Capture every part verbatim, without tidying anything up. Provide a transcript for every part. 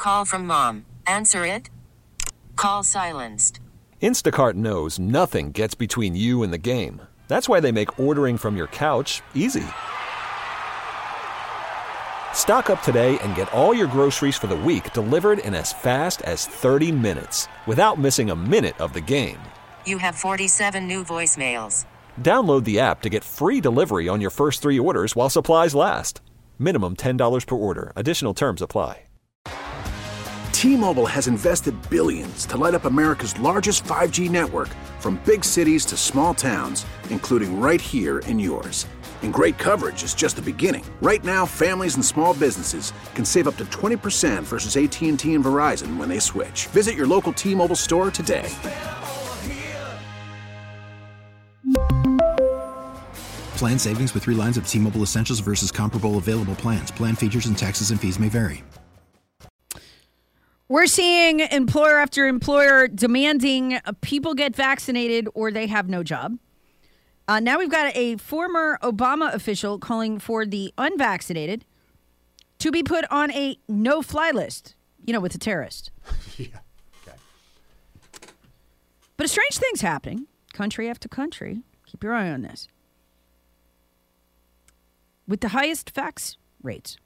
Call from mom. Answer it. Call silenced. Instacart knows nothing gets between you and the game. That's why they make ordering from your couch easy. Stock up today and get all your groceries for the week delivered in as fast as thirty minutes without missing a minute of the game. You have forty-seven new voicemails. Download the app to get free delivery on your first three orders while supplies last. Minimum ten dollars per order. Additional terms apply. T-Mobile has invested billions to light up America's largest five G network, from big cities to small towns, including right here in yours. And great coverage is just the beginning. Right now, families and small businesses can save up to twenty percent versus A T and T and Verizon when they switch. Visit your local T-Mobile store today. Plan savings with three lines of T-Mobile Essentials versus comparable available plans. Plan features and taxes and fees may vary. We're seeing employer after employer demanding people get vaccinated or they have no job. Uh, now we've got a former Obama official calling for the unvaccinated to be put on a no-fly list, you know, with the terrorist. Yeah. Okay. But a strange thing's happening, country after country. Keep your eye on this. With the highest vax rates,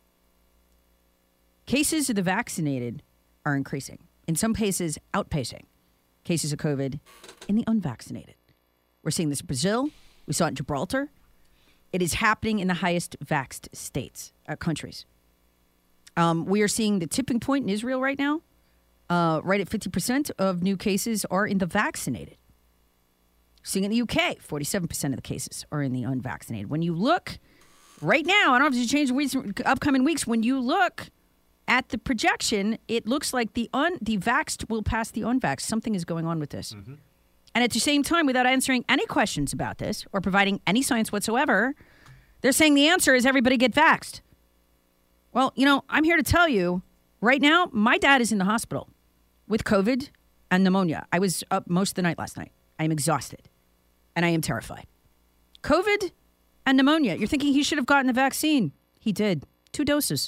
cases of the vaccinated are increasing. In some cases, outpacing cases of COVID in the unvaccinated. We're seeing this in Brazil. We saw it in Gibraltar. It is happening in the highest vaxxed states, uh, countries. Um, we are seeing the tipping point in Israel right now. Uh, right at fifty percent of new cases are in the vaccinated. Seeing it in the U K, forty-seven percent of the cases are in the unvaccinated. When you look right now, I don't have to change weeks, upcoming weeks. When you look at the projection, it looks like the un the vaxxed will pass the unvaxxed. Something is going on with this. Mm-hmm. And at the same time, without answering any questions about this or providing any science whatsoever, they're saying the answer is everybody get vaxxed. Well, you know, I'm here to tell you right now, my dad is in the hospital with COVID and pneumonia. I was up most of the night last night. I am exhausted and I am terrified. COVID and pneumonia. You're thinking he should have gotten the vaccine. He did. Two doses.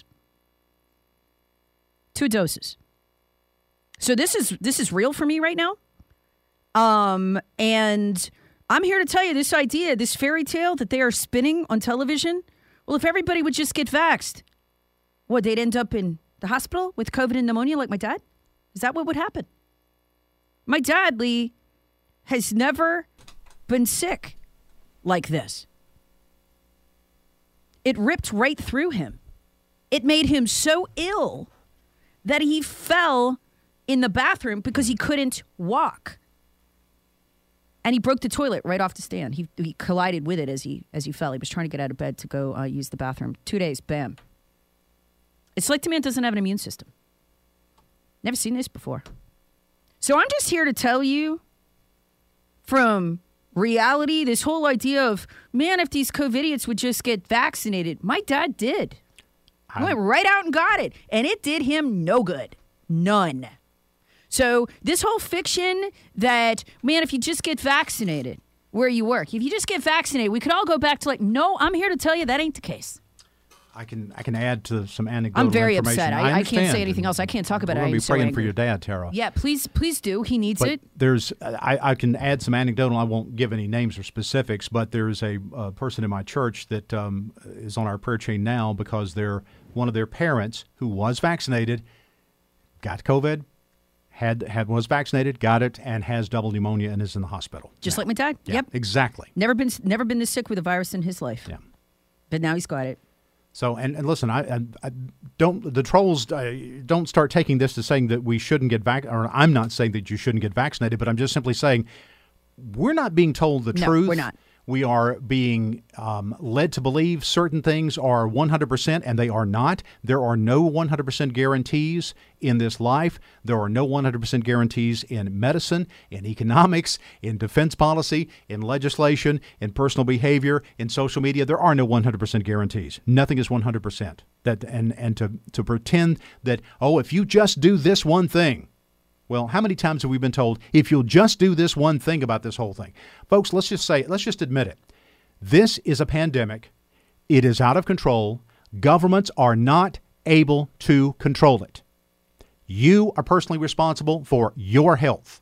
Two doses. So this is this is real for me right now. Um, and I'm here to tell you this idea, this fairy tale that they are spinning on television. Well, if everybody would just get vaxxed, what, they'd end up in the hospital with COVID and pneumonia like my dad? Is that what would happen? My dad, Lee, has never been sick like this. It ripped right through him. It made him so ill that he fell in the bathroom because he couldn't walk. And he broke the toilet right off the stand. He he collided with it as he as he fell. He was trying to get out of bed to go uh, use the bathroom. Two days, bam. It's like the man doesn't have an immune system. Never seen this before. So I'm just here to tell you from reality, this whole idea of, man, if these COVIDiots would just get vaccinated. My dad did. He went right out and got it. And it did him no good. None. So this whole fiction that, man, if you just get vaccinated where you work, if you just get vaccinated, we could all go back to like, no, I'm here to tell you that ain't the case. I can I can add to some anecdotal I'm very information. upset. I, I, I can't say anything else. I can't talk about We're it. going to be so praying angry. for your dad, Tara. Yeah, please, please do. He needs but it. There's I, I can add some anecdotal. I won't give any names or specifics, but there's a uh, person in my church that um, is on our prayer chain now because they're one of their parents who was vaccinated, got COVID, had had was vaccinated, got it, and has double pneumonia and is in the hospital. Just now. like my dad. Yeah, Yep. exactly. Never been never been this sick with a virus in his life. Yeah. But now he's got it. So, and, and listen, I, I, I don't, the trolls uh, don't start taking this to saying that we shouldn't get vac, or I'm not saying that you shouldn't get vaccinated, but I'm just simply saying we're not being told the no, truth. We're not. We are being um, led to believe certain things are one hundred percent, and they are not. There are no one hundred percent guarantees in this life. There are no one hundred percent guarantees in medicine, in economics, in defense policy, in legislation, in personal behavior, in social media. There are no one hundred percent guarantees. Nothing is one hundred percent. That and and to to pretend that, oh, if you just do this one thing. Well, how many times have we been told, if you'll just do this one thing about this whole thing? Folks, let's just say, let's just admit it. This is a pandemic. It is out of control. Governments are not able to control it. You are personally responsible for your health.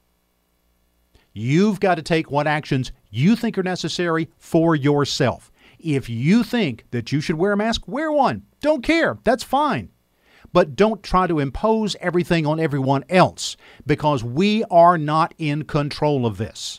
You've got to take what actions you think are necessary for yourself. If you think that you should wear a mask, wear one. Don't care. That's fine. But don't try to impose everything on everyone else, because we are not in control of this.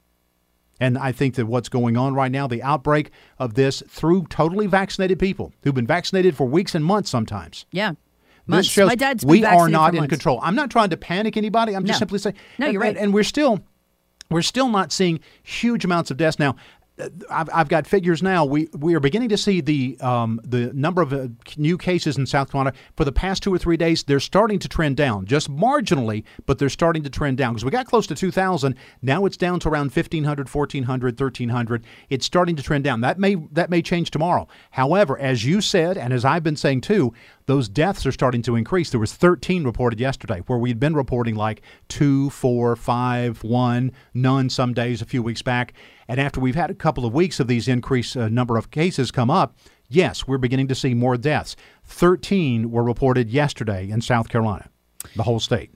And I think that what's going on right now, the outbreak of this through totally vaccinated people who've been vaccinated for weeks and months sometimes. Yeah. This Months. shows My dad's been we are vaccinated not for in months. control. I'm not trying to panic anybody. I'm just No. simply saying. No, you're and, right. And we're still, we're still not seeing huge amounts of deaths now. I've, I've got figures now. We we are beginning to see the um, the number of uh, new cases in South Carolina for the past two or three days. They're starting to trend down, just marginally, but they're starting to trend down because we got close to two thousand. Now it's down to around fifteen hundred, fourteen hundred, thirteen hundred. It's starting to trend down. That may that may change tomorrow. However, as you said, and as I've been saying too, those deaths are starting to increase. There was thirteen reported yesterday, where we'd been reporting like two, four, five, one, none some days a few weeks back. And after we've had a couple of weeks of these increased uh, number of cases come up, yes, we're beginning to see more deaths. thirteen were reported yesterday in South Carolina, the whole state.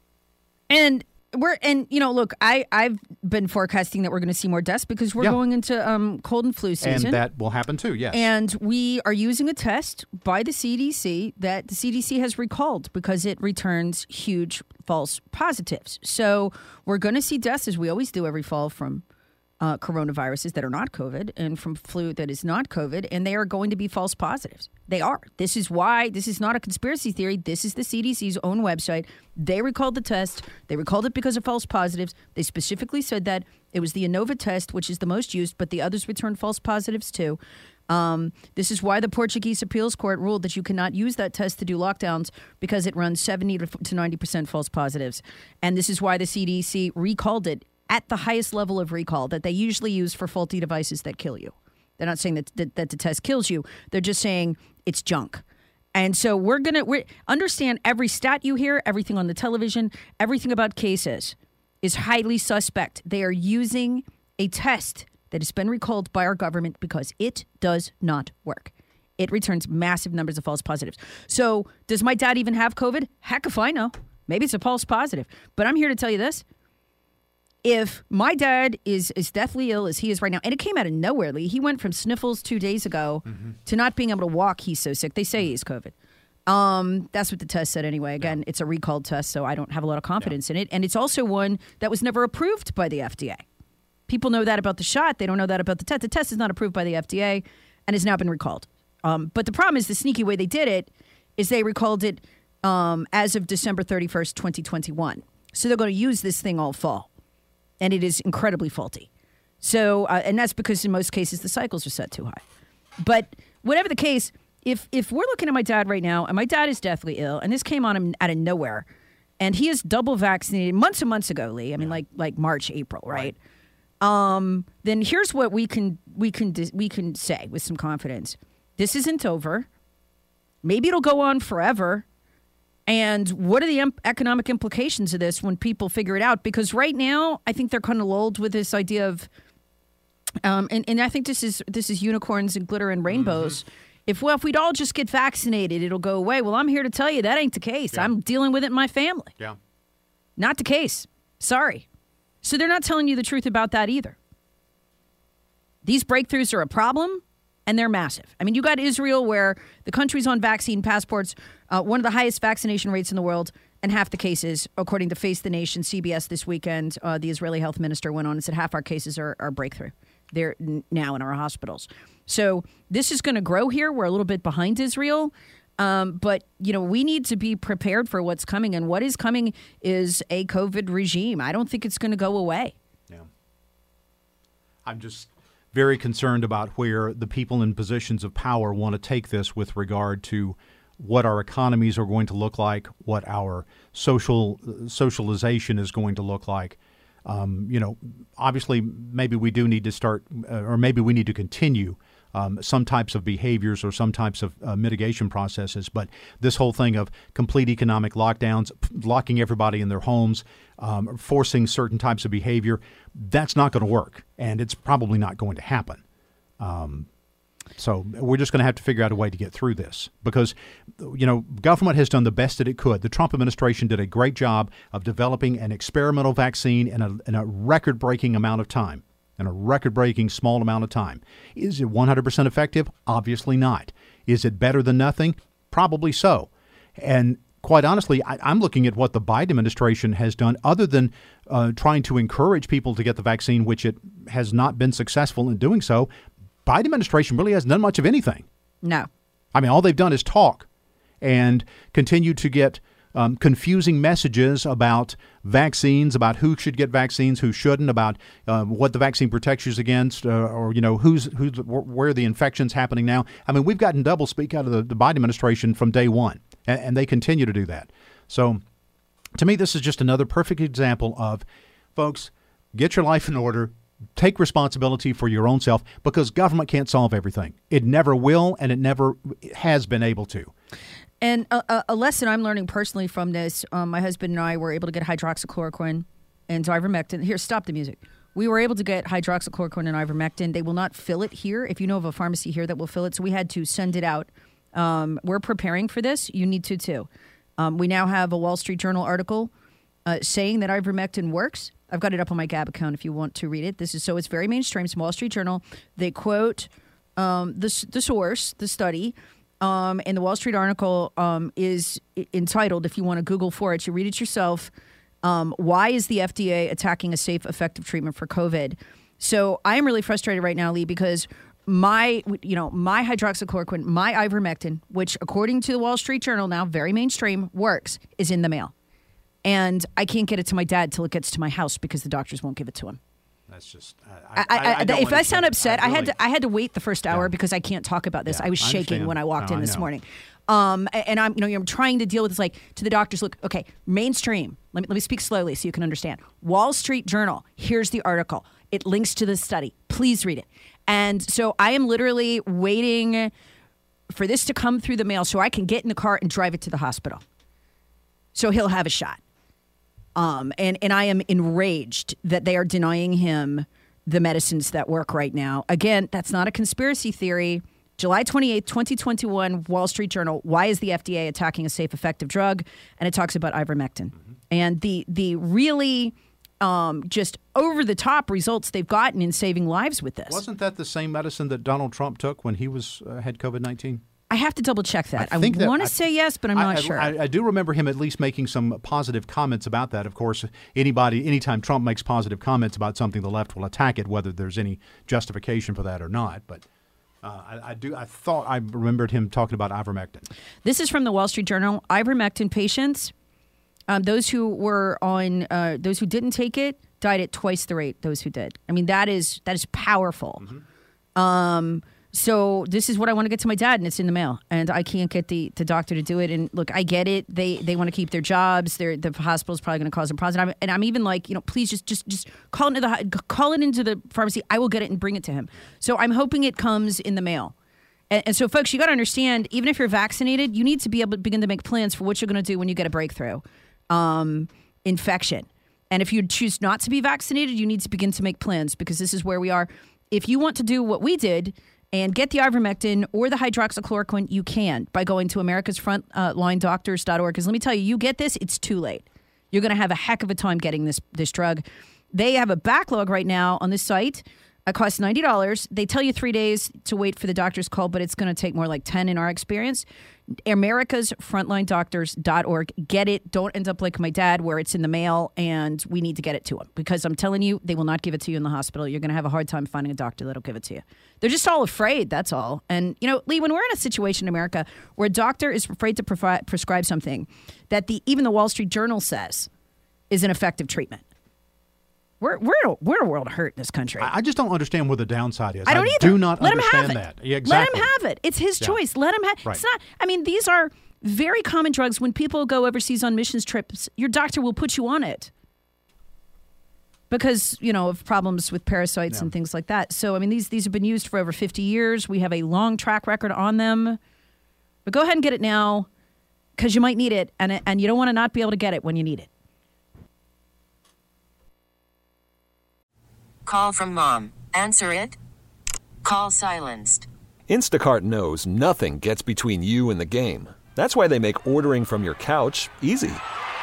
And we're and you know, look, I I've been forecasting that we're going to see more deaths because we're Yeah. going into um, cold and flu season. And that will happen too, yes. And we are using a test by the C D C that the C D C has recalled because it returns huge false positives. So we're going to see deaths, as we always do every fall, from uh, coronaviruses that are not COVID and from flu that is not COVID, and they are going to be false positives. They are. This is why, this is not a conspiracy theory. This is the C D C's own website. They recalled the test. They recalled it because of false positives. They specifically said that it was the Innova test, which is the most used, but the others returned false positives too. Um, this is why the Portuguese appeals court ruled that you cannot use that test to do lockdowns because it runs seventy to ninety percent false positives. And this is why the C D C recalled it at the highest level of recall that they usually use for faulty devices that kill you. They're not saying that, that, that the test kills you. They're just saying it's junk. And so we're going to we understand every stat you hear, everything on the television, everything about cases is highly suspect. They are using a test that has been recalled by our government because it does not work. It returns massive numbers of false positives. So does my dad even have COVID? Heck if I know. Maybe it's a false positive. But I'm here to tell you this. If my dad is as deathly ill as he is right now, and it came out of nowhere, Lee. He went from sniffles two days ago mm-hmm. to not being able to walk. He's so sick. They say he's COVID. Um, that's what the test said anyway. Again, yeah. It's a recalled test, so I don't have a lot of confidence yeah. in it. And it's also one that was never approved by the F D A. People know that about the shot. They don't know that about the test. The test is not approved by the F D A and has now been recalled. Um, but the problem is the sneaky way they did it is they recalled it um, as of December thirty-first, twenty twenty-one. So they're going to use this thing all fall. And it is incredibly faulty. So, uh, and that's because in most cases the cycles are set too high. But whatever the case, if if we're looking at my dad right now, and my dad is deathly ill, and this came on him out of nowhere, and he is double vaccinated months and months ago, Lee. I mean, like like March, April, right? right? Um, then here's what we can we can we can say with some confidence: this isn't over. Maybe it'll go on forever. And what are the em- economic implications of this when people figure it out? Because right now, I think they're kind of lulled with this idea of, um, and, and I think this is this is unicorns and glitter and rainbows. Mm-hmm. If well, if we'd all just get vaccinated, it'll go away. Well, I'm here to tell you that ain't the case. Yeah. I'm dealing with it in my family. Yeah, not the case. Sorry. So they're not telling you the truth about that either. These breakthroughs are a problem. And they're massive. I mean, you got Israel where the country's on vaccine passports, uh, one of the highest vaccination rates in the world, and half the cases, according to Face the Nation, C B S this weekend, uh, the Israeli health minister went on and said half our cases are, are breakthrough. They're n- now in our hospitals. So this is going to grow here. We're a little bit behind Israel. Um, but, you know, we need to be prepared for what's coming. And what is coming is a COVID regime. I don't think it's going to go away. Yeah. I'm just very concerned about where the people in positions of power want to take this with regard to what our economies are going to look like, what our social socialization is going to look like. Um, you know, obviously, maybe we do need to start, uh, or maybe we need to continue um, some types of behaviors or some types of uh, mitigation processes. But this whole thing of complete economic lockdowns, locking everybody in their homes, um, forcing certain types of behavior, that's not going to work, and it's probably not going to happen. Um, So we're just going to have to figure out a way to get through this because, you know, government has done the best that it could. The Trump administration did a great job of developing an experimental vaccine in a, in a record-breaking amount of time, in a record-breaking small amount of time. Is it one hundred percent effective? Obviously not. Is it better than nothing? Probably so. And quite honestly, I, I'm looking at what the Biden administration has done other than uh, trying to encourage people to get the vaccine, which it has not been successful in doing so. Biden administration really hasn't done much of anything. No. I mean, all they've done is talk and continue to get um, confusing messages about vaccines, about who should get vaccines, who shouldn't, about uh, what the vaccine protects you against, uh, or, you know, who's, who's where the infection's happening now. I mean, we've gotten double speak out of the, the Biden administration from day one, and, and they continue to do that. So to me, this is just another perfect example of, folks, get your life in order. Take responsibility for your own self because government can't solve everything. It never will, and it never has been able to. And a, a lesson I'm learning personally from this, um, my husband and I were able to get hydroxychloroquine and ivermectin. Here, stop the music. We were able to get hydroxychloroquine and ivermectin. They will not fill it here. If you know of a pharmacy here that will fill it, so we had to send it out. Um, we're preparing for this. You need to, too. Um, we now have a Wall Street Journal article uh, saying that ivermectin works. I've got it up on my Gab account if you want to read it. This is so it's very mainstream. It's Wall Street Journal. They quote um, the, the source, the study, um, and the Wall Street article um, is entitled, if you want to Google for it, you read it yourself, um, Why is the F D A attacking a safe, effective treatment for COVID? So I am really frustrated right now, Lee, because my, you know, my hydroxychloroquine, my ivermectin, which according to the Wall Street Journal now, very mainstream, works, is in the mail. And I can't get it to my dad till it gets to my house because the doctors won't give it to him. That's just. I, I, I, I if I sound upset, I, really, I had to. I had to wait the first hour yeah. because I can't talk about this. Yeah, I was shaking I when I walked no, in this morning, um, and I'm you know I'm trying to deal with this. Like to the doctors, look, okay, mainstream. Let me let me speak slowly so you can understand. Wall Street Journal. Here's the article. It links to the study. Please read it. And so I am literally waiting for this to come through the mail so I can get in the car and drive it to the hospital. So he'll have a shot. Um, and, and I am enraged that they are denying him the medicines that work right now. Again, that's not a conspiracy theory. July twenty-eighth, twenty twenty-one, Wall Street Journal. Why is the F D A attacking a safe, effective drug? And it talks about ivermectin. Mm-hmm. And the the really um, just over-the-top results they've gotten in saving lives with this. Wasn't that the same medicine that Donald Trump took when he was uh, had COVID nineteen? I have to double check that. I, I want to say yes, but I'm I, not I, sure. I, I do remember him at least making some positive comments about that. Of course, anybody, anytime Trump makes positive comments about something, the left will attack it, whether there's any justification for that or not. But uh, I, I do. I thought I remembered him talking about ivermectin. This is from the Wall Street Journal. Ivermectin patients, um, those who were on, uh, those who didn't take it, died at twice the rate those who did. I mean, that is that is powerful. Mm-hmm. Um, So this is what I want to get to my dad, and it's in the mail, and I can't get the, the doctor to do it. And look, I get it; they they want to keep their jobs. They're, the hospital's probably going to cause them problems. And I'm, and I'm even like, you know, please just just just call into the call it into the pharmacy. I will get it and bring it to him. So I'm hoping it comes in the mail. And, and so, folks, you got to understand: even if you're vaccinated, you need to be able to begin to make plans for what you're going to do when you get a breakthrough um, infection. And if you choose not to be vaccinated, you need to begin to make plans because this is where we are. If you want to do what we did and get the ivermectin or the hydroxychloroquine, you can by going to americas frontline doctors dot org. Because let me tell you, you get this, it's too late. You're going to have a heck of a time getting this this drug. They have a backlog right now on this site. It costs ninety dollars. They tell you three days to wait for the doctor's call, but it's going to take more like ten in our experience. americas frontline doctors dot org. Get it. Don't end up like my dad where it's in the mail and we need to get it to him. Because I'm telling you, they will not give it to you in the hospital. You're going to have a hard time finding a doctor that'll give it to you. They're just all afraid, that's all. And, you know, Lee, when we're in a situation in America where a doctor is afraid to provi- prescribe something that the even the Wall Street Journal says is an effective treatment, We're we're in a, we're in a world of hurt in this country. I just don't understand what the downside is. I don't I either. do not Let understand him have that. it. Yeah, exactly. Let him have it. It's his yeah. choice. Let him have. Right. It's not. I mean, these are very common drugs. When people go overseas on missions trips, your doctor will put you on it because you know of problems with parasites yeah. and things like that. So I mean, these these have been used for over fifty years. We have a long track record on them. But go ahead and get it now because you might need it, and and you don't want to not be able to get it when you need it. Call from mom. Answer it. Call silenced. Instacart knows nothing gets between you and the game. That's why they make ordering from your couch easy.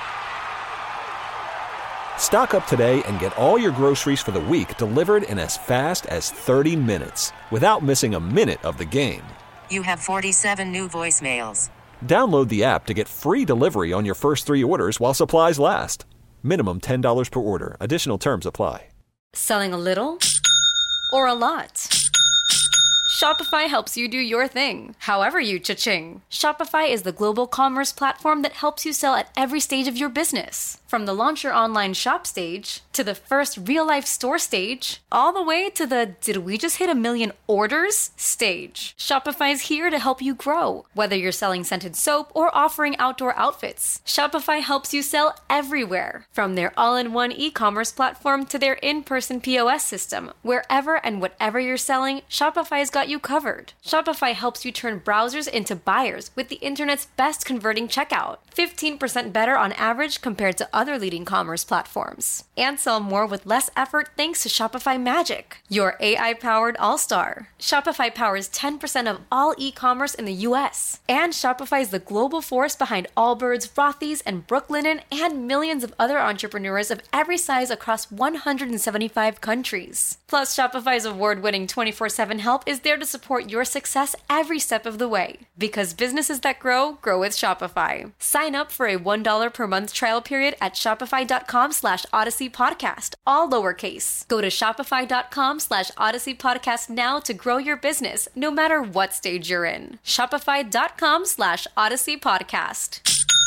Stock up today and get all your groceries for the week delivered in as fast as thirty minutes without missing a minute of the game. You have forty-seven new voicemails. Download the app to get free delivery on your first three orders while supplies last. Minimum ten dollars per order. Additional terms apply. Selling a little or a lot? Shopify helps you do your thing, however you cha-ching. Shopify is the global commerce platform that helps you sell at every stage of your business. From the launch your online shop stage, to the first real-life store stage, all the way to the did we just hit a million orders stage. Shopify is here to help you grow. Whether you're selling scented soap or offering outdoor outfits, Shopify helps you sell everywhere. From their all-in-one e-commerce platform to their in-person P O S system, wherever and whatever you're selling, Shopify's got you covered. Shopify helps you turn browsers into buyers with the internet's best converting checkout. fifteen percent better on average compared to other leading commerce platforms. And sell more with less effort thanks to Shopify Magic, your A I-powered all-star. Shopify powers ten percent of all e-commerce in the U S. And Shopify is the global force behind Allbirds, Rothy's, and Brooklinen, and millions of other entrepreneurs of every size across one hundred seventy-five countries. Plus, Shopify's award-winning twenty-four seven help is there to support your success every step of the way. Because businesses that grow, grow with Shopify. Sign up for a one dollar per month trial period at shopify.com slash Odyssey Podcast, all lowercase. Go to shopify.com slash Odyssey Podcast now to grow your business, no matter what stage you're in. Shopify.com slash Odyssey Podcast.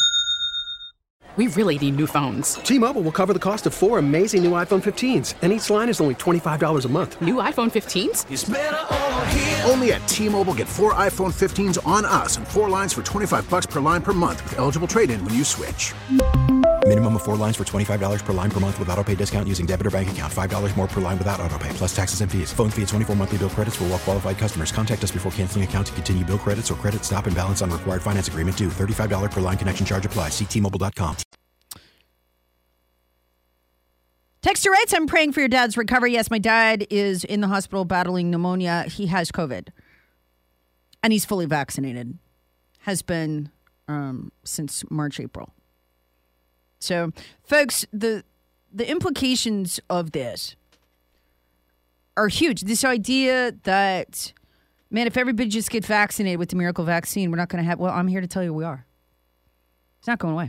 We really need new phones. T-Mobile will cover the cost of four amazing new iPhone fifteens, and each line is only twenty-five dollars a month. New iPhone fifteens? It's better over here. Only at T-Mobile, get four iPhone fifteens on us and four lines for twenty-five bucks per line per month with eligible trade-in when you switch. Minimum of four lines for twenty-five dollars per line per month with autopay discount using debit or bank account. five dollars more per line without autopay, plus taxes and fees. Phone fee at twenty-four monthly bill credits for well-qualified customers. Contact us before canceling account to continue bill credits or credit stop and balance on required finance agreement due. thirty-five dollars per line connection charge applies. See T Mobile dot com. Texter writes, I'm praying for your dad's recovery. Yes, my dad is in the hospital battling pneumonia. He has COVID. And he's fully vaccinated. Has been um, since March, April. So, folks, the the implications of this are huge. This idea that, man, if everybody just get vaccinated with the miracle vaccine, we're not going to have, well, I'm here to tell you we are. It's not going away.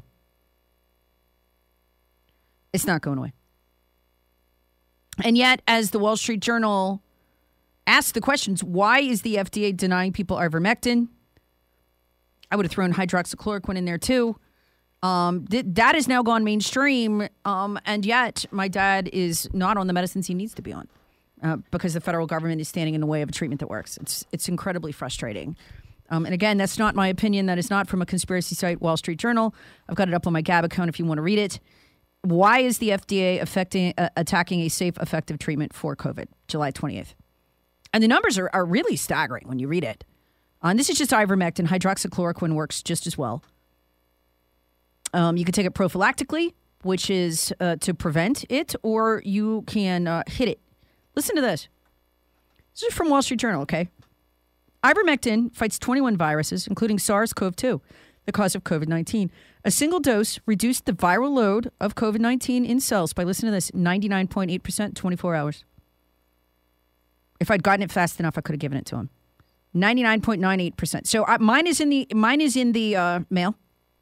It's not going away. And yet, as the Wall Street Journal asked the questions, why is the F D A denying people ivermectin? I would have thrown hydroxychloroquine in there too. Um, th- that has now gone mainstream, um, and yet my dad is not on the medicines he needs to be on uh, because the federal government is standing in the way of a treatment that works. It's it's incredibly frustrating. Um, and again, that's not my opinion. That is not from a conspiracy site, Wall Street Journal. I've got it up on my Gab account if you want to read it. Why is the F D A affecting, uh, attacking a safe, effective treatment for COVID? July twenty-eighth. And the numbers are, are really staggering when you read it. Uh, and this is just ivermectin. Hydroxychloroquine works just as well. Um, you can take it prophylactically, which is uh, to prevent it, or you can uh, hit it. Listen to this. This is from Wall Street Journal, okay? Ivermectin fights twenty-one viruses, including SARS-C o V two, the cause of COVID nineteen. A single dose reduced the viral load of COVID nineteen in cells by, listen to this, ninety-nine point eight percent in twenty-four hours. If I'd gotten it fast enough, I could have given it to him. ninety-nine point nine eight percent. So uh, mine is in the mine is in the uh, mail.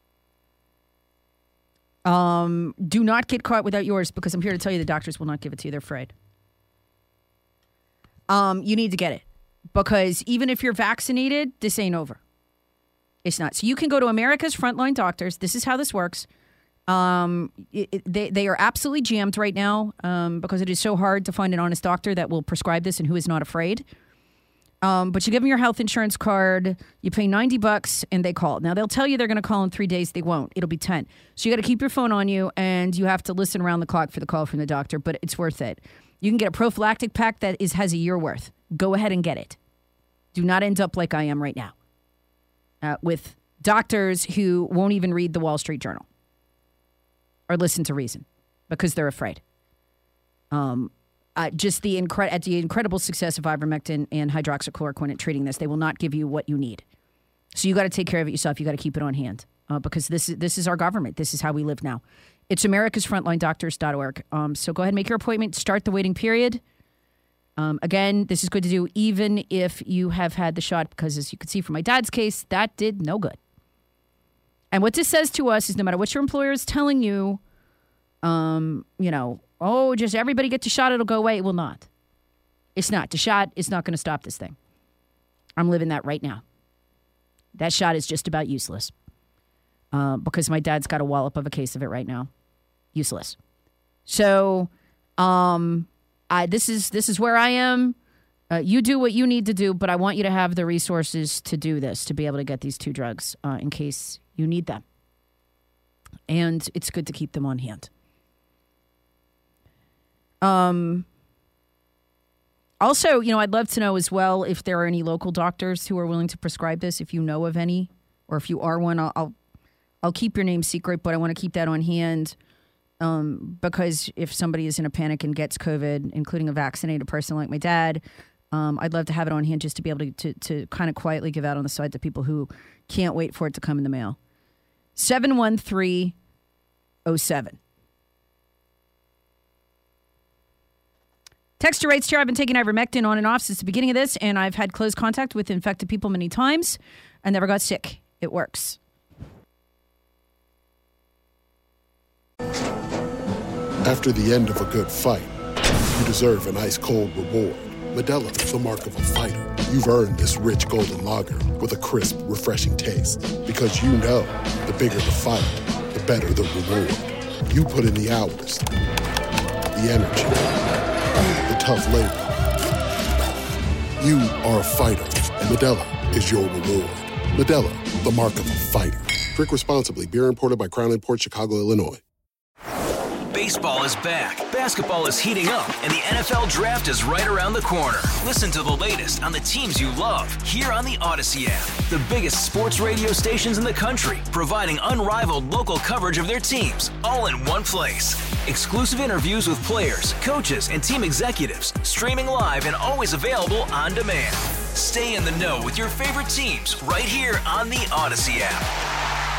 Um, do not get caught without yours, because I'm here to tell you the doctors will not give it to you. They're afraid. Um, you need to get it, because even if you're vaccinated, this ain't over. It's not. So you can go to America's Frontline Doctors. This is how this works. Um, it, it, they, they are absolutely jammed right now um, because it is so hard to find an honest doctor that will prescribe this and who is not afraid. Um, but you give them your health insurance card, you pay ninety bucks, and they call. Now, they'll tell you they're going to call in three days. They won't. It'll be ten. So you got to keep your phone on you, and you have to listen around the clock for the call from the doctor, but it's worth it. You can get a prophylactic pack that is has a year worth. Go ahead and get it. Do not end up like I am right now. Uh, with doctors who won't even read the Wall Street Journal or listen to reason because they're afraid. Um, uh, just the, incre- at the incredible success of ivermectin and hydroxychloroquine at treating this. They will not give you what you need. So you got to take care of it yourself. You got to keep it on hand uh, because this is, this is our government. This is how we live now. It's americas frontline doctors dot org. Um, so go ahead and make your appointment. Start the waiting period. Um, again, this is good to do even if you have had the shot because, as you can see from my dad's case, that did no good. And what this says to us is no matter what your employer is telling you, um, you know, oh, just everybody get the shot, it'll go away. It will not. It's not. The shot is not going to stop this thing. I'm living that right now. That shot is just about useless uh, because my dad's got a wallop of a case of it right now. Useless. So um, I, this is this is where I am. Uh, you do what you need to do, but I want you to have the resources to do this, to be able to get these two drugs uh, in case you need them. And it's good to keep them on hand. Um. Also, you know, I'd love to know as well if there are any local doctors who are willing to prescribe this. If you know of any, or if you are one, I'll I'll, I'll keep your name secret, but I want to keep that on hand. Um, because if somebody is in a panic and gets COVID, including a vaccinated person like my dad, um, I'd love to have it on hand just to be able to, to, to kind of quietly give out on the side to people who can't wait for it to come in the mail. seven one three oh seven. Texture writes here, I've been taking ivermectin on and off since the beginning of this, and I've had close contact with infected people many times. I never got sick. It works. After the end of a good fight, you deserve an ice-cold reward. Modelo is the mark of a fighter. You've earned this rich golden lager with a crisp, refreshing taste. Because you know, the bigger the fight, the better the reward. You put in the hours, the energy, the tough labor. You are a fighter, and Modelo is your reward. Modelo, the mark of a fighter. Drink responsibly. Beer imported by Crown Imports, Chicago, Illinois. Baseball is back, basketball is heating up, and the N F L Draft is right around the corner. Listen to the latest on the teams you love here on the Odyssey app. The biggest sports radio stations in the country, providing unrivaled local coverage of their teams, all in one place. Exclusive interviews with players, coaches, and team executives, streaming live and always available on demand. Stay in the know with your favorite teams right here on the Odyssey app.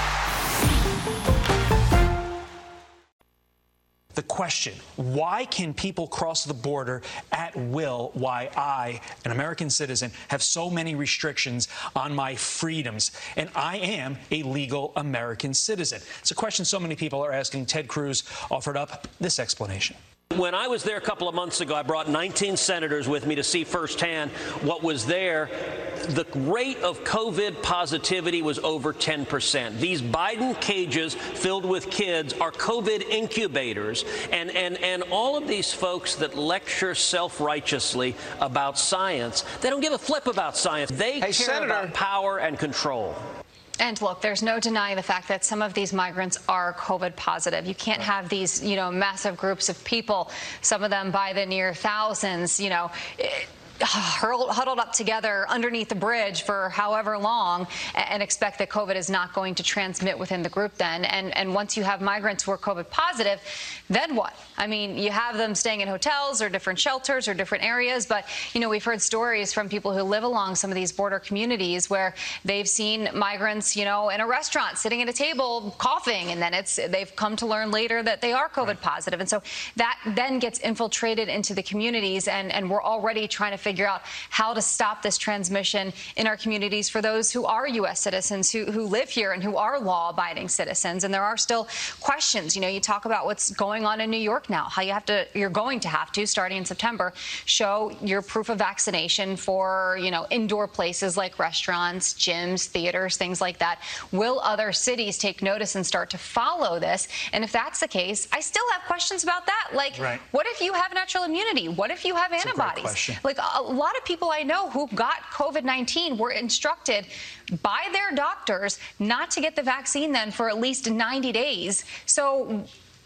The question, why can people cross the border at will? Why I, an American citizen, have so many restrictions on my freedoms? And I am a legal American citizen. It's a question so many people are asking. Ted Cruz offered up this explanation. When I was there a couple of months ago, I brought nineteen senators with me to see firsthand what was there. The rate of COVID positivity was over ten percent. These Biden cages filled with kids are COVID incubators. And, and, and all of these folks that lecture self-righteously about science, they don't give a flip about science. They hey, care Senator. about power and control. And look, there's no denying the fact that some of these migrants are COVID positive. You can't have these, you know, massive groups of people, some of them by the near thousands, you know, it, huddled up together underneath the bridge for however long and expect that COVID is not going to transmit within the group then. And, and once you have migrants who are COVID positive, then what? I mean, you have them staying in hotels or different shelters or different areas. But, you know, we've heard stories from people who live along some of these border communities where they've seen migrants, you know, in a restaurant sitting at a table coughing. And then it's they've come to learn later that they are COVID positive. And so that then gets infiltrated into the communities. And, and we're already trying to figure figure out how to stop this transmission in our communities for those who are U S citizens, who, who live here and who are law-abiding citizens. And there are still questions. You know, you talk about what's going on in New York now, how you have to, you're going to have to, starting in September, show your proof of vaccination for, you know, indoor places like restaurants, gyms, theaters, things like that. Will other cities take notice and start to follow this? And if that's the case, I still have questions about that. Like, right. What if you have natural immunity? What if you have antibodies? Like, a lot of people I know who got COVID nineteen were instructed by their doctors not to get the vaccine then for at least ninety days. So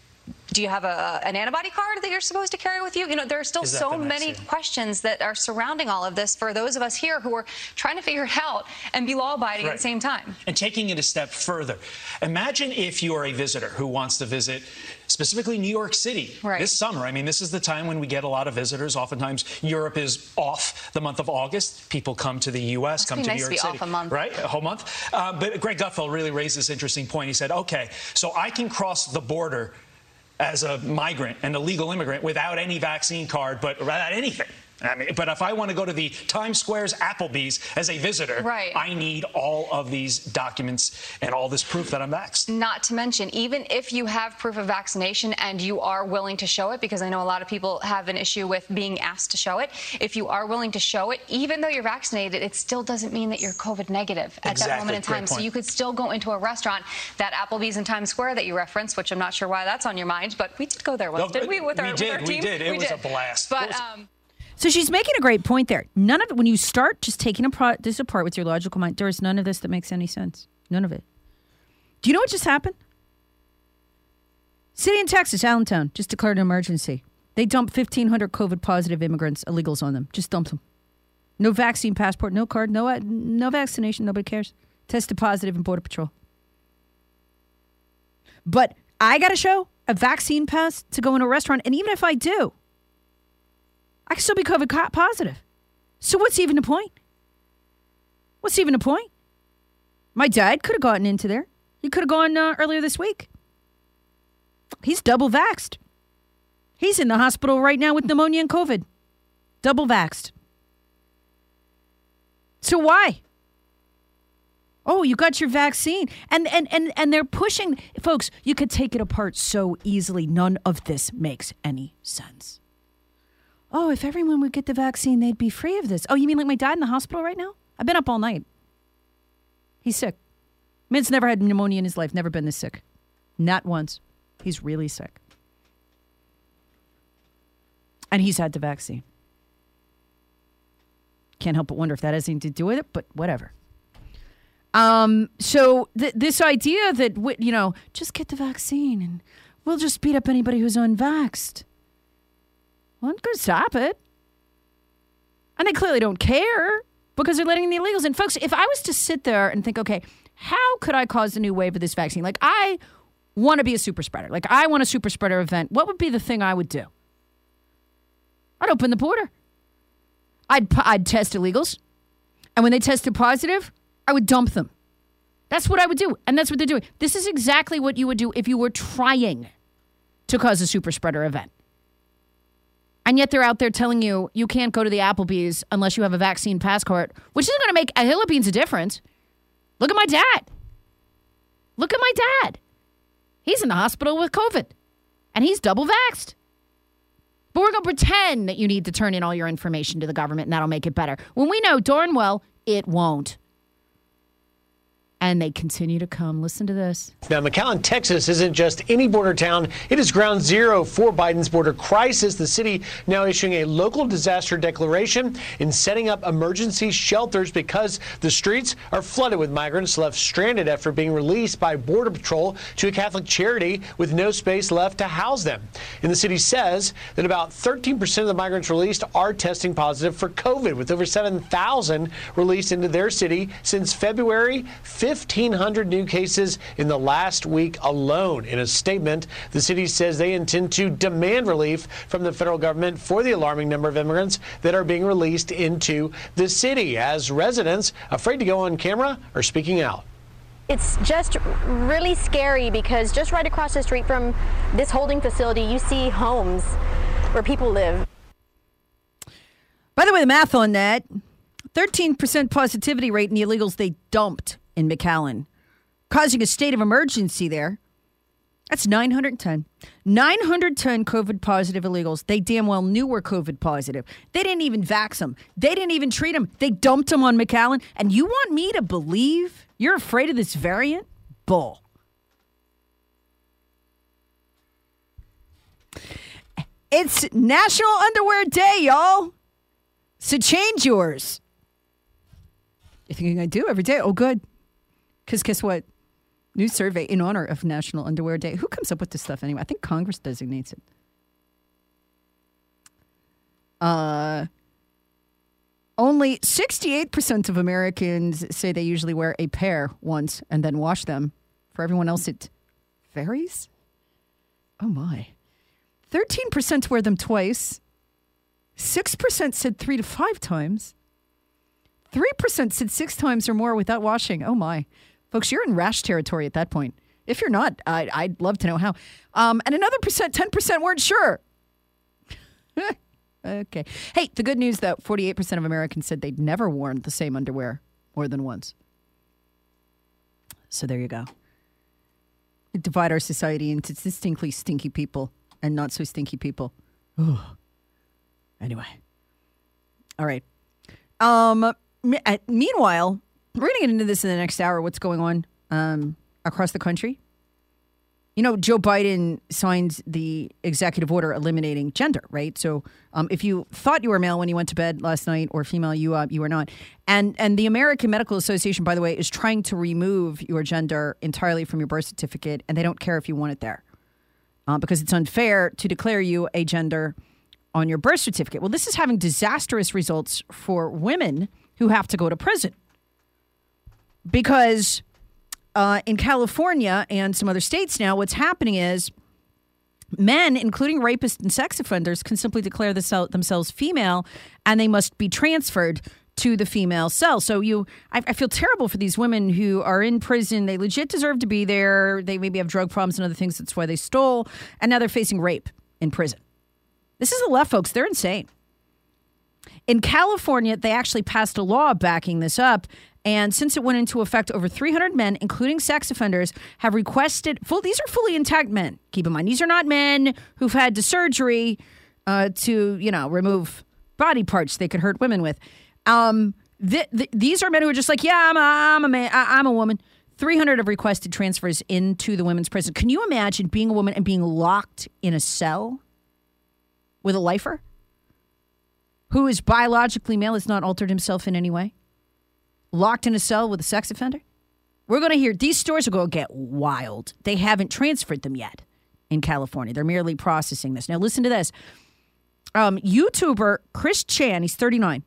do you have a, an antibody card that you're supposed to carry with you? You know, there are still so many questions that are surrounding all of this for those of us here who are trying to figure it out and be law-abiding right. at the same time. And taking it a step further, imagine if you are a visitor who wants to visit specifically New York City right. this summer. I mean, this is the time when we get a lot of visitors. Oftentimes, Europe is off the month of August. People come to the U S, Must come be to nice New York to be City. Off a month. Right, a whole month. Uh, but Greg Gutfeld really raised this interesting point. He said, okay, so I can cross the border as a migrant, an illegal immigrant, without any vaccine card, but without anything. I mean, but if I want to go to the Times Square's Applebee's as a visitor, right. I need all of these documents and all this proof that I'm vaxxed. Not to mention, even if you have proof of vaccination and you are willing to show it, because I know a lot of people have an issue with being asked to show it, if you are willing to show it, even though you're vaccinated, it still doesn't mean that you're COVID negative at exactly. that moment in time. So you could still go into a restaurant, that Applebee's in Times Square that you referenced, which I'm not sure why that's on your mind, but we did go there once, no, didn't we? With we our, did, with our we team? did. It we was did. a blast. But, um... So she's making a great point there. None of it, when you start just taking apart, this apart with your logical mind, there is none of this that makes any sense. None of it. Do you know what just happened? City in Texas, Allentown, just declared an emergency. They dumped fifteen hundred COVID-positive immigrants, illegals on them. Just dumped them. No vaccine passport, no card, no no vaccination, nobody cares. Tested positive in Border Patrol. But I got to show a vaccine pass to go in a restaurant, and even if I do, I can still be COVID positive. So what's even the point? What's even the point? My dad could have gotten into there. He could have gone uh, earlier this week. He's double vaxxed. He's in the hospital right now with pneumonia and COVID. Double vaxxed. So why? Oh, you got your vaccine. And, and, and, and they're pushing. Folks, you could take it apart so easily. None of this makes any sense. Oh, if everyone would get the vaccine, they'd be free of this. Oh, you mean like my dad in the hospital right now? I've been up all night. He's sick. Mint's never had pneumonia in his life, never been this sick. Not once. He's really sick. And he's had the vaccine. Can't help but wonder if that has anything to do with it, but whatever. Um, so th- this idea that, you know, just get the vaccine and we'll just beat up anybody who's unvaxxed. Well, I'm going to stop it. And they clearly don't care because they're letting in the illegals. And folks, if I was to sit there and think, okay, how could I cause a new wave of this vaccine? Like, I want to be a super spreader. Like, I want a super spreader event. What would be the thing I would do? I'd open the border. I'd, I'd test illegals. And when they tested positive, I would dump them. That's what I would do. And that's what they're doing. This is exactly what you would do if you were trying to cause a super spreader event. And yet they're out there telling you you can't go to the Applebee's unless you have a vaccine passport, which isn't going to make a hill of beans a difference. Look at my dad. Look at my dad. He's in the hospital with COVID, and he's double vaxxed. But we're going to pretend that you need to turn in all your information to the government, and that'll make it better, when we know darn well it won't. And they continue to come. Listen to this. Now, McAllen, Texas isn't just any border town. It is ground zero for Biden's border crisis. The city now issuing a local disaster declaration and setting up emergency shelters because the streets are flooded with migrants left stranded after being released by Border Patrol to a Catholic charity with no space left to house them. And the city says that about thirteen percent of the migrants released are testing positive for COVID, with over seven thousand released into their city since February. fifteen hundred new cases in the last week alone. In a statement, the city says they intend to demand relief from the federal government for the alarming number of immigrants that are being released into the city, as residents afraid to go on camera are speaking out. It's just really scary because just right across the street from this holding facility, you see homes where people live. By the way, the math on that, thirteen percent positivity rate in the illegals they dumped in McAllen, causing a state of emergency there. That's nine hundred ten. nine hundred ten COVID positive illegals. They damn well knew were COVID positive. They didn't even vax them. They didn't even treat them. They dumped them on McAllen. And you want me to believe you're afraid of this variant? Bull. It's National Underwear Day, y'all. So change yours. You think you're going to do every day? Oh, good. Because guess what? New survey in honor of National Underwear Day. Who comes up with this stuff anyway? I think Congress designates it. Uh, only sixty-eight percent of Americans say they usually wear a pair once and then wash them. For everyone else, it varies. Oh, my. thirteen percent wear them twice. six percent said three to five times. three percent said six times or more without washing. Oh, my. Folks, you're in rash territory at that point. If you're not, I, I'd love to know how. Um, and another percent, ten percent weren't sure. Okay. Hey, the good news, though, forty-eight percent of Americans said they'd never worn the same underwear more than once. So there you go. We divide our society into distinctly stinky people and not so stinky people. Ugh. Anyway. All right. Um. Meanwhile, we're going to get into this in the next hour, what's going on um, across the country. You know, Joe Biden signed the executive order eliminating gender, right? So um, if you thought you were male when you went to bed last night or female, you uh, you were not. And and the American Medical Association, by the way, is trying to remove your gender entirely from your birth certificate, and they don't care if you want it there uh, because it's unfair to declare you a gender on your birth certificate. Well, this is having disastrous results for women who have to go to prison because uh, in California and some other states now, what's happening is men, including rapists and sex offenders, can simply declare themselves female and they must be transferred to the female cell. So you, I, I feel terrible for these women who are in prison. They legit deserve to be there. They maybe have drug problems and other things. That's why they stole. And now they're facing rape in prison. This is the left, folks. They're insane. In California, they actually passed a law backing this up. And since it went into effect, over three hundred men, including sex offenders, have requested full. These are fully intact men. Keep in mind, these are not men who've had the surgery uh, to, you know, remove body parts they could hurt women with. Um, th- th- these are men who are just like, yeah, I'm a, I'm a man, I- I'm a woman. three hundred have requested transfers into the women's prison. Can you imagine being a woman and being locked in a cell with a lifer who is biologically male, has not altered himself in any way? Locked in a cell with a sex offender? We're going to hear these stories are going to get wild. They haven't transferred them yet in California. They're merely processing this. Now, listen to this. Um, YouTuber Chris Chan, he's thirty-nine.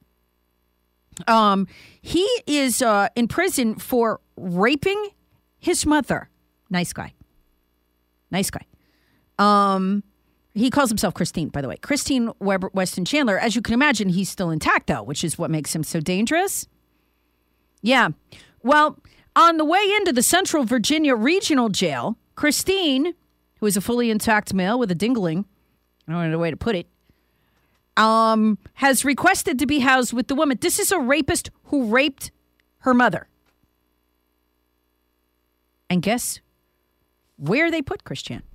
Um, he is uh, in prison for raping his mother. Nice guy. Nice guy. Um, he calls himself Christine, by the way. Christine Weber Weston Chandler. As you can imagine, he's still intact, though, which is what makes him so dangerous. Yeah. Well, on the way into the Central Virginia Regional Jail, Christine, who is a fully intact male with a dingling, I don't know the way to put it, um, has requested to be housed with the woman. This is a rapist who raped her mother. And guess where they put Chris Chan?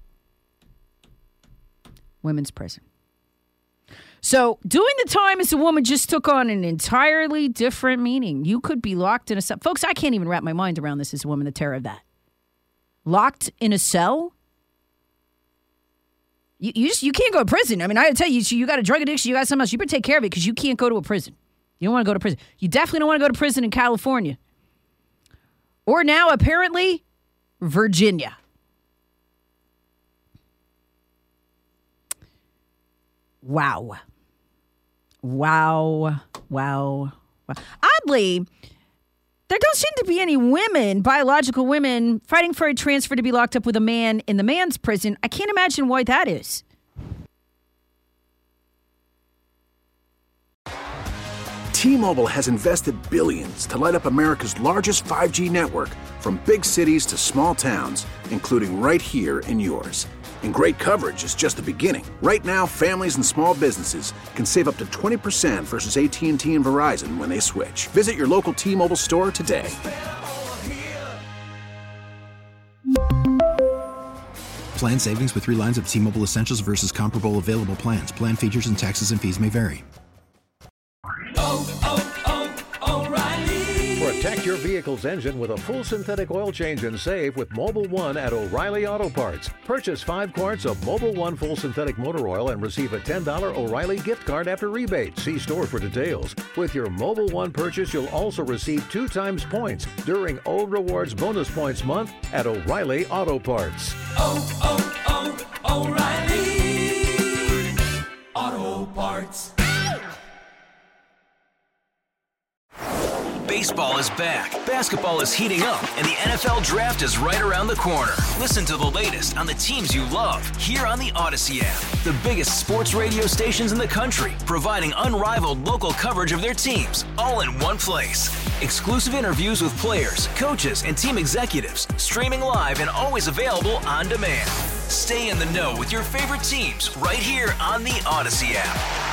Women's prison. So doing the time as a woman just took on an entirely different meaning. You could be locked in a cell. Folks, I can't even wrap my mind around this as a woman, the terror of that. Locked in a cell? You, you just you can't go to prison. I mean, I gotta tell you, you got a drug addiction, you got something else. You better take care of it because you can't go to a prison. You don't want to go to prison. You definitely don't want to go to prison in California. Or now, apparently, Virginia. Wow. Wow. Wow. Wow. Oddly, there don't seem to be any women, biological women, fighting for a transfer to be locked up with a man in the man's prison. I can't imagine why that is. T-Mobile has invested billions to light up America's largest five G network, from big cities to small towns, including right here in yours. And great coverage is just the beginning. Right now, families and small businesses can save up to twenty percent versus A T and T and Verizon when they switch. Visit your local T-Mobile store today. Plan savings with three lines of T-Mobile Essentials versus comparable available plans. Plan features and taxes and fees may vary. Oh, oh, oh, O'Reilly. For a Protect your vehicle's engine with a full synthetic oil change and save with Mobil one at O'Reilly Auto Parts. Purchase five quarts of Mobil one full synthetic motor oil and receive a ten dollars O'Reilly gift card after rebate. See store for details. With your Mobil one purchase, you'll also receive two times points during O Rewards Bonus Points Month at O'Reilly Auto Parts. Oh, oh, oh, O'Reilly Auto Parts. Baseball is back, basketball is heating up, and the N F L Draft is right around the corner. Listen to the latest on the teams you love here on the Odyssey app. The biggest sports radio stations in the country, providing unrivaled local coverage of their teams, all in one place. Exclusive interviews with players, coaches, and team executives, streaming live and always available on demand. Stay in the know with your favorite teams right here on the Odyssey app.